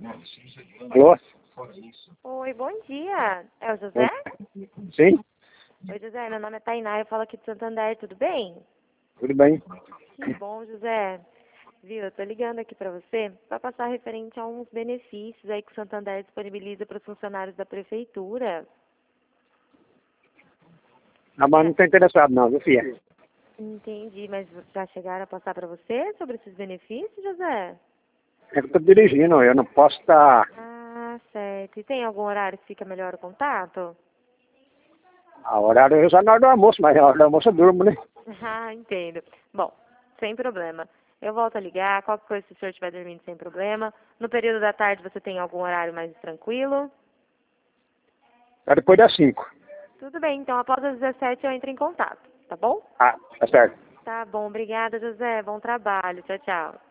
Alô? Oi, bom dia. É o José? Sim? Oi, José, meu nome é Tainá, eu falo aqui de Santander, tudo bem? Tudo bem? Que bom, José. Viu, eu tô ligando aqui pra você para passar referente a uns benefícios aí que o Santander disponibiliza para os funcionários da prefeitura. Ah, mas não estou interessado não, viu, filha? Entendi, mas já chegaram a passar para você sobre esses benefícios, José? É que eu estou dirigindo, eu não posso estar... Ah, certo. E tem algum horário que fica melhor o contato? A horário é já na hora do almoço, mas na hora do almoço eu durmo, né? Ah, entendo. Bom, sem problema. Eu volto a ligar, qualquer coisa se o senhor estiver dormindo sem problema. No período da tarde você tem algum horário mais tranquilo? É depois das 5. Tudo bem, então após as 17 eu entro em contato, tá bom? Ah, tá certo. Tá bom, obrigada, José. Bom trabalho. Tchau, tchau.